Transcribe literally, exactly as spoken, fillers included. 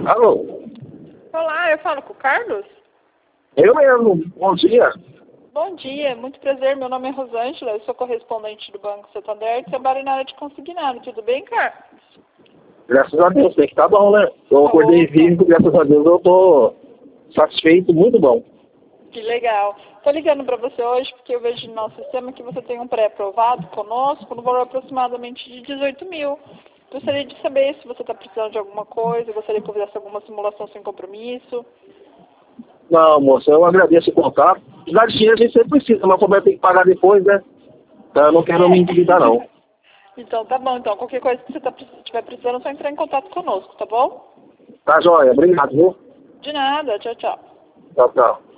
Alô? Olá, eu falo com o Carlos? Eu mesmo. Bom dia. Bom dia, muito prazer. Meu nome é Rosângela, eu sou correspondente do Banco Santander e trabalho na área de consignado. Tudo bem, Carlos? Graças a Deus, tem que tá bom, né? Eu acordei Opa. vivo, graças a Deus eu tô satisfeito, muito bom. Que legal. Estou ligando para você hoje porque eu vejo no nosso sistema que você tem um pré-aprovado conosco no valor aproximadamente de dezoito mil. Gostaria de saber se você está precisando de alguma coisa, gostaria que eu fizesse alguma simulação sem compromisso. Não, moça, eu agradeço o contato. Precisar de dinheiro a gente sempre precisa, mas como vai ter que pagar depois, né? Então, eu não quero me endividar, não. Então tá bom, então qualquer coisa que você tá, estiver precisando é só entrar em contato conosco, tá bom? Tá, joia. Obrigado, viu? De nada, tchau, tchau. Tchau, tchau.